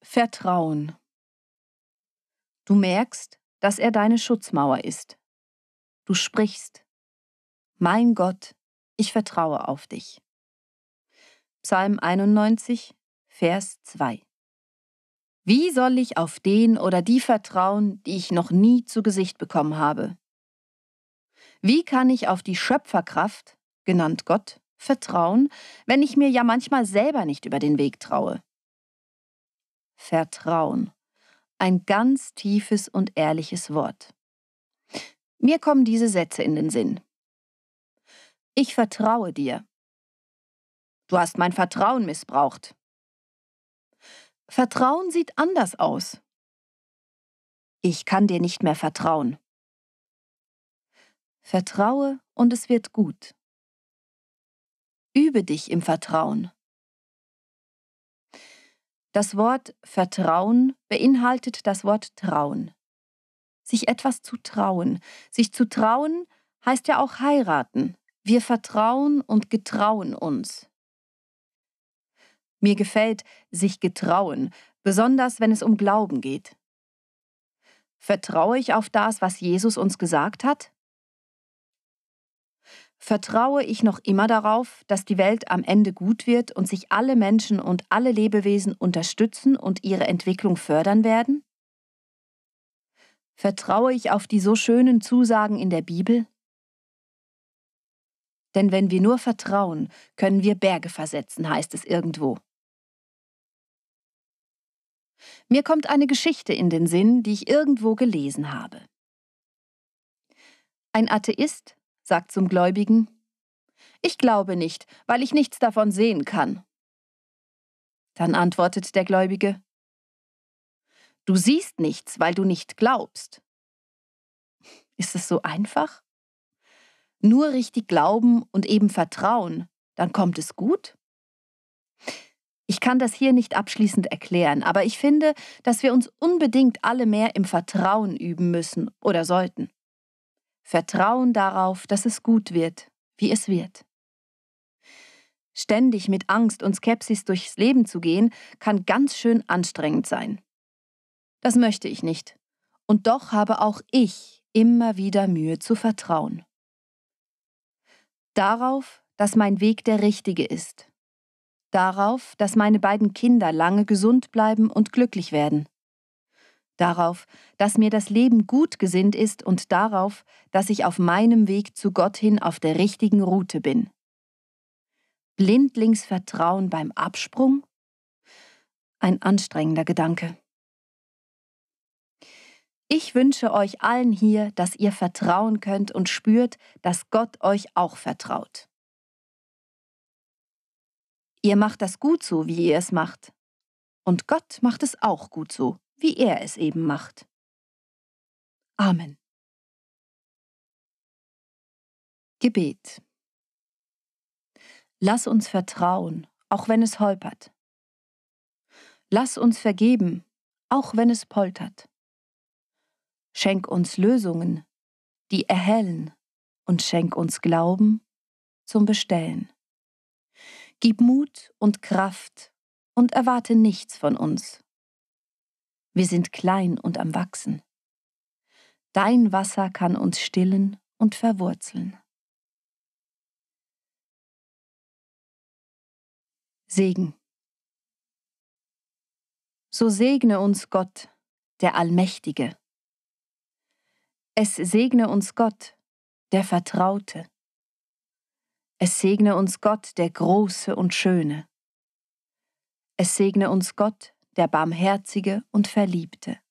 Vertrauen. Du merkst, dass er deine Schutzmauer ist. Du sprichst: Mein Gott, ich vertraue auf dich. Psalm 91, Vers 2. Wie soll ich auf den oder die vertrauen, die ich noch nie zu Gesicht bekommen habe? Wie kann ich auf die Schöpferkraft, genannt Gott, vertrauen, wenn ich mir ja manchmal selber nicht über den Weg traue? Vertrauen. Ein ganz tiefes und ehrliches Wort. Mir kommen diese Sätze in den Sinn. Ich vertraue dir. Du hast mein Vertrauen missbraucht. Vertrauen sieht anders aus. Ich kann dir nicht mehr vertrauen. Vertraue und es wird gut. Übe dich im Vertrauen. Das Wort Vertrauen beinhaltet das Wort trauen. Sich etwas zu trauen. Sich zu trauen heißt ja auch heiraten. Wir vertrauen und getrauen uns. Mir gefällt sich getrauen, besonders wenn es um Glauben geht. Vertraue ich auf das, was Jesus uns gesagt hat? Vertraue ich noch immer darauf, dass die Welt am Ende gut wird und sich alle Menschen und alle Lebewesen unterstützen und ihre Entwicklung fördern werden? Vertraue ich auf die so schönen Zusagen in der Bibel? Denn wenn wir nur vertrauen, können wir Berge versetzen, heißt es irgendwo. Mir kommt eine Geschichte in den Sinn, die ich irgendwo gelesen habe. Ein Atheist sagt zum Gläubigen: Ich glaube nicht, weil ich nichts davon sehen kann. Dann antwortet der Gläubige: Du siehst nichts, weil du nicht glaubst. Ist es so einfach? Nur richtig glauben und eben vertrauen, dann kommt es gut? Ich kann das hier nicht abschließend erklären, aber ich finde, dass wir uns unbedingt alle mehr im Vertrauen üben müssen oder sollten. Vertrauen darauf, dass es gut wird, wie es wird. Ständig mit Angst und Skepsis durchs Leben zu gehen, kann ganz schön anstrengend sein. Das möchte ich nicht. Und doch habe auch ich immer wieder Mühe zu vertrauen. Darauf, dass mein Weg der richtige ist. Darauf, dass meine beiden Kinder lange gesund bleiben und glücklich werden. Darauf, dass mir das Leben gut gesinnt ist und darauf, dass ich auf meinem Weg zu Gott hin auf der richtigen Route bin. Blindlings Vertrauen beim Absprung? Ein anstrengender Gedanke. Ich wünsche euch allen hier, dass ihr vertrauen könnt und spürt, dass Gott euch auch vertraut. Ihr macht das gut so, wie ihr es macht. Und Gott macht es auch gut so, wie er es eben macht. Amen. Gebet. Lass uns vertrauen, auch wenn es holpert. Lass uns vergeben, auch wenn es poltert. Schenk uns Lösungen, die erhellen, und schenk uns Glauben zum Bestellen. Gib Mut und Kraft und erwarte nichts von uns. Wir sind klein und am Wachsen. Dein Wasser kann uns stillen und verwurzeln. Segen. So segne uns Gott, der Allmächtige. Es segne uns Gott, der Vertraute. Es segne uns Gott, der Große und Schöne. Es segne uns Gott, der Barmherzige und Verliebte.